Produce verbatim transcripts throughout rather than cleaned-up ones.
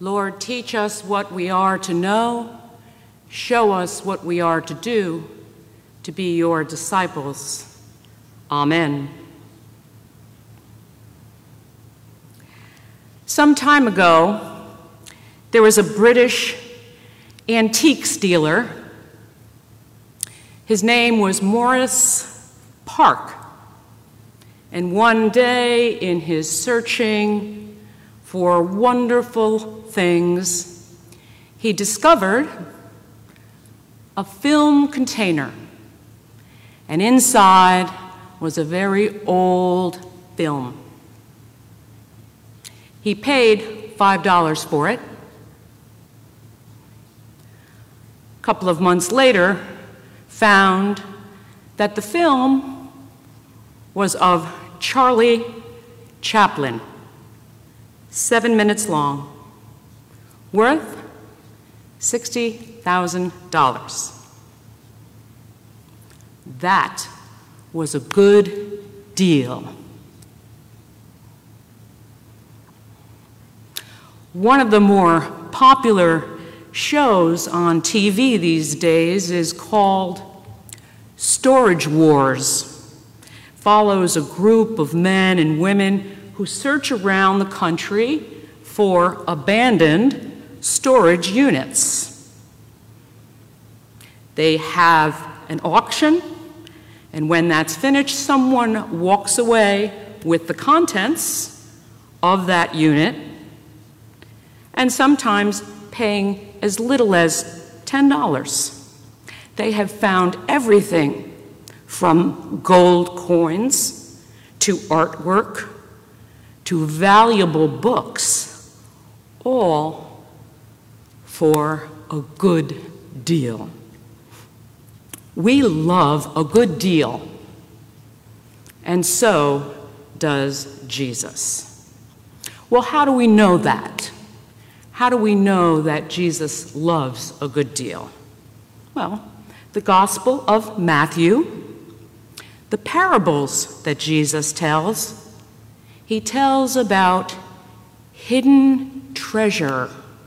Lord, teach us what we are to know, show us what we are to do to be your disciples. Amen. Some time ago, there was a British antiques dealer. His name was Morris Park. And one day, in his searching for wonderful things, he discovered a film container. And inside was a very old film. He paid five dollars for it. A couple of months later, found that the film was of Charlie Chaplin, seven minutes long, worth sixty thousand dollars. That was a good deal. One of the more popular shows on T V these days is called Storage Wars. Follows a group of men and women who search around the country for abandoned storage units. They have an auction, and when that's finished, someone walks away with the contents of that unit, and sometimes paying as little as ten dollars. They have found everything from gold coins to artwork to valuable books, all for a good deal. We love a good deal, and so does Jesus. Well, how do we know that? How do we know that Jesus loves a good deal? Well, the Gospel of Matthew, the parables that Jesus tells, he tells about hidden treasure,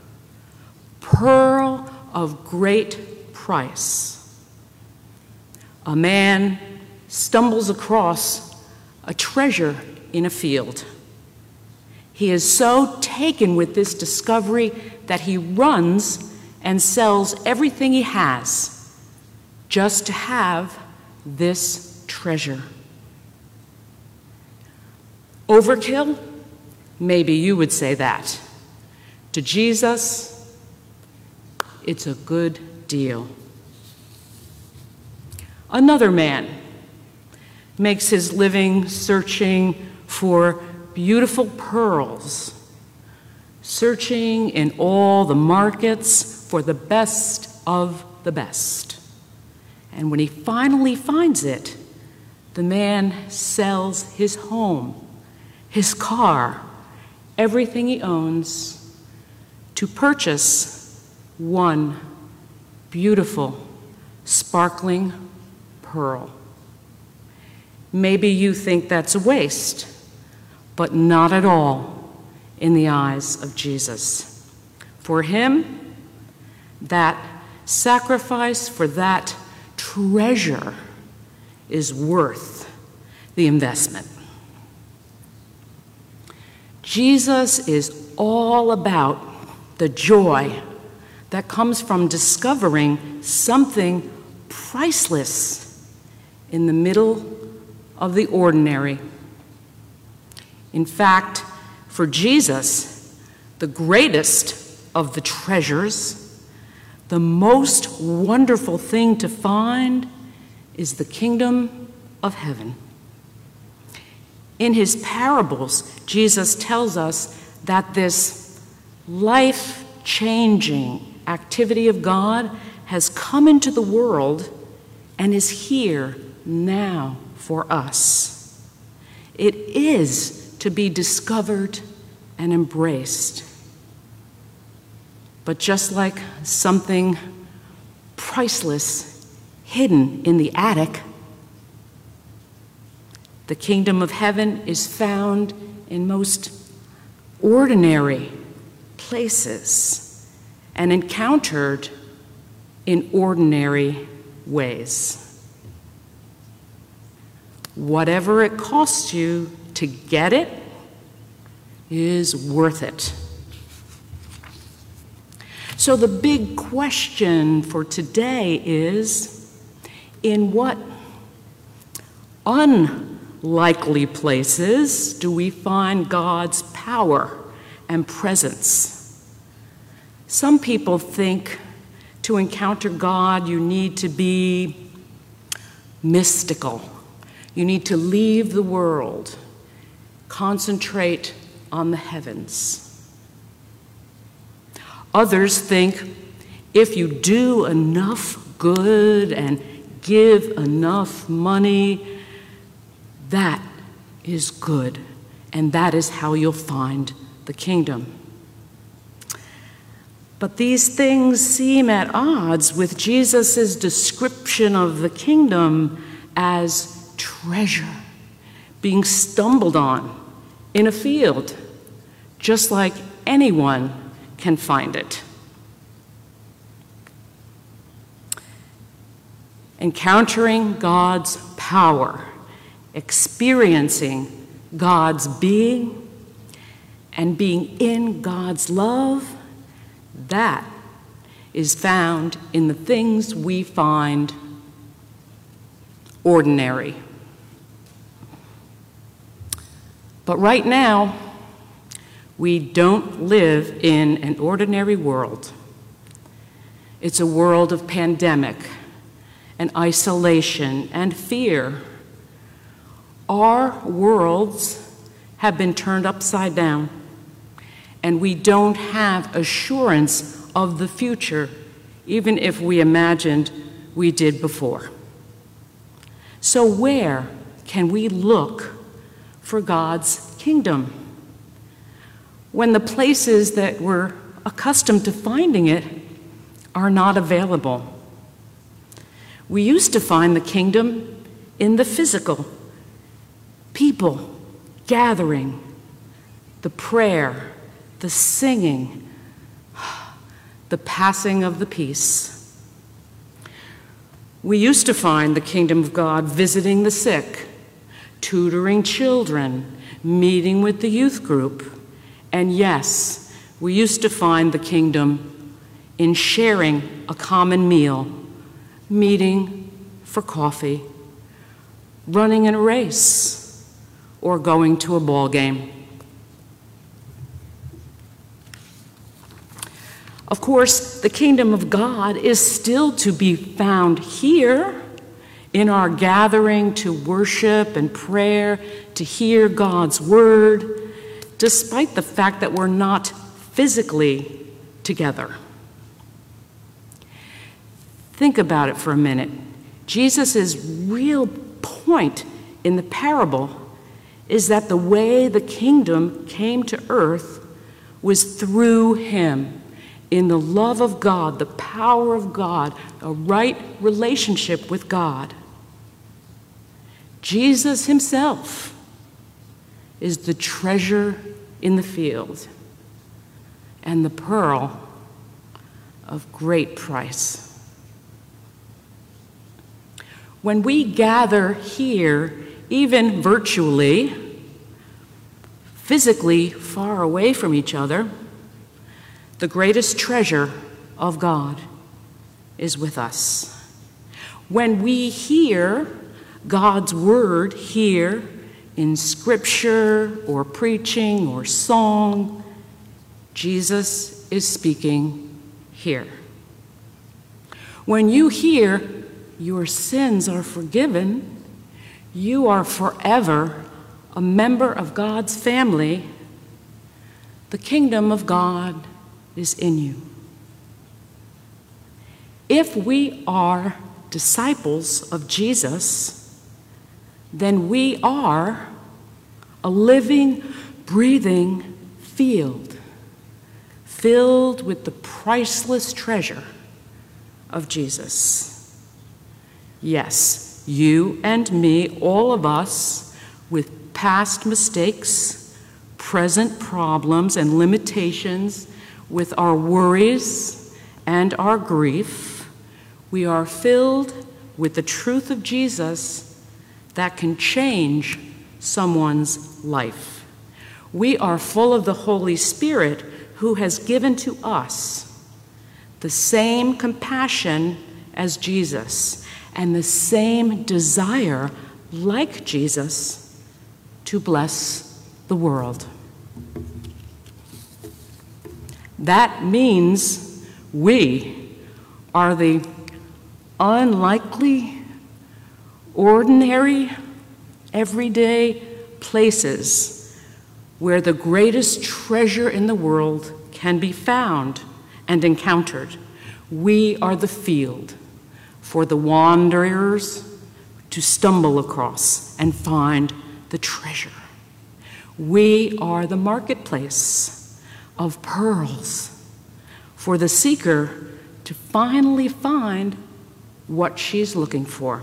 pearl of great price. A man stumbles across a treasure in a field. He is so taken with this discovery that he runs and sells everything he has just to have this treasure. Overkill? Maybe you would say that. To Jesus, it's a good deal. Another man makes his living searching for beautiful pearls, searching in all the markets for the best of the best. And when he finally finds it, the man sells his home, his car, everything he owns to purchase one beautiful, sparkling pearl. Maybe you think that's a waste, but not at all in the eyes of Jesus. For him, that sacrifice for that treasure is worth the investment. Jesus is all about the joy that comes from discovering something priceless in the middle of the ordinary. In fact, for Jesus, the greatest of the treasures, the most wonderful thing to find is the kingdom of heaven. In his parables, Jesus tells us that this life-changing activity of God has come into the world and is here now for us. It is to be discovered and embraced. But just like something priceless hidden in the attic, the kingdom of heaven is found in most ordinary places and encountered in ordinary ways. Whatever it costs you to get it is worth it. So the big question for today is, in what unlikely places do we find God's power and presence? Some people think to encounter God, you need to be mystical. You need to leave the world, concentrate on the heavens. Others think if you do enough good and give enough money, that is good, and that is how you'll find the kingdom. But these things seem at odds with Jesus' description of the kingdom as treasure being stumbled on in a field, just like anyone can find it. Encountering God's power, experiencing God's being, and being in God's love, that is found in the things we find ordinary. But right now, we don't live in an ordinary world. It's a world of pandemic and isolation and fear. Our worlds have been turned upside down, and we don't have assurance of the future, even if we imagined we did before. So where can we look for God's kingdom when the places that we're accustomed to finding it are not available? We used to find the kingdom in the physical, people gathering, the prayer, the singing, the passing of the peace. We used to find the kingdom of God visiting the sick, tutoring children, meeting with the youth group. And yes, we used to find the kingdom in sharing a common meal, meeting for coffee, running in a race, or going to a ball game. Of course, the kingdom of God is still to be found here in our gathering to worship and prayer, to hear God's word, despite the fact that we're not physically together. Think about it for a minute. Jesus' real point in the parable is that the way the kingdom came to earth was through him, in the love of God, the power of God, a right relationship with God. Jesus himself is the treasure in the field and the pearl of great price. When we gather here, even virtually, physically far away from each other, the greatest treasure of God is with us. When we hear God's word here in scripture or preaching or song, Jesus is speaking here. When you hear your sins are forgiven, you are forever a member of God's family, the kingdom of God is in you. If we are disciples of Jesus, then we are a living, breathing field filled with the priceless treasure of Jesus. Yes, you and me, all of us, with past mistakes, present problems and limitations, with our worries and our grief, we are filled with the truth of Jesus that can change someone's life. We are full of the Holy Spirit, who has given to us the same compassion as Jesus and the same desire, like Jesus, to bless the world. That means we are the unlikely, ordinary, everyday places where the greatest treasure in the world can be found and encountered. We are the field for the wanderers to stumble across and find the treasure. We are the marketplace of pearls for the seeker to finally find what she's looking for.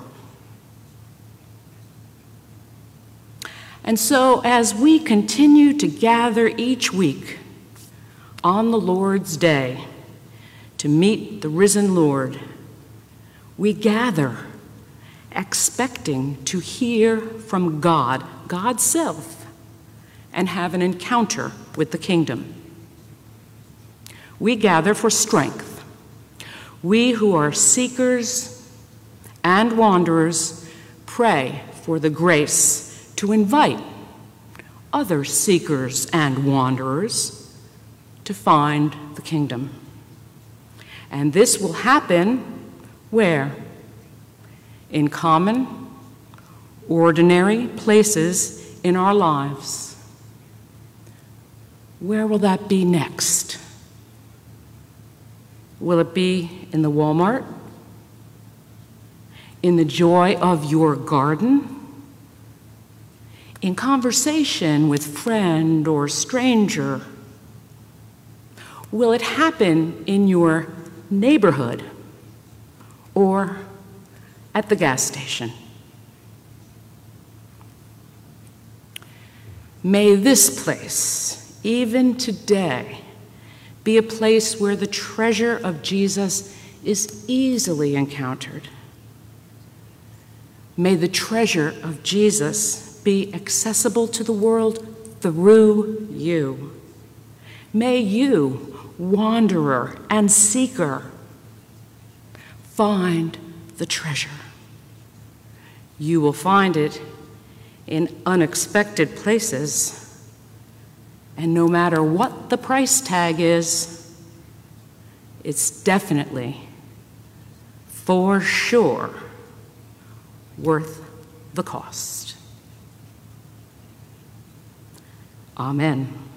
And so, as we continue to gather each week on the Lord's Day to meet the risen Lord, we gather expecting to hear from God, God's self, and have an encounter with the kingdom. We gather for strength. We who are seekers and wanderers pray for the grace to invite other seekers and wanderers to find the kingdom. And this will happen where? In common, ordinary places in our lives. Where will that be next? Will it be in the Walmart? In the joy of your garden? In conversation with friend or stranger? Will it happen in your neighborhood or at the gas station? May this place, even today, be a place where the treasure of Jesus is easily encountered. May the treasure of Jesus be accessible to the world through you. May you, wanderer and seeker, find the treasure. You will find it in unexpected places, and no matter what the price tag is, it's definitely, for sure, worth the cost. Amen.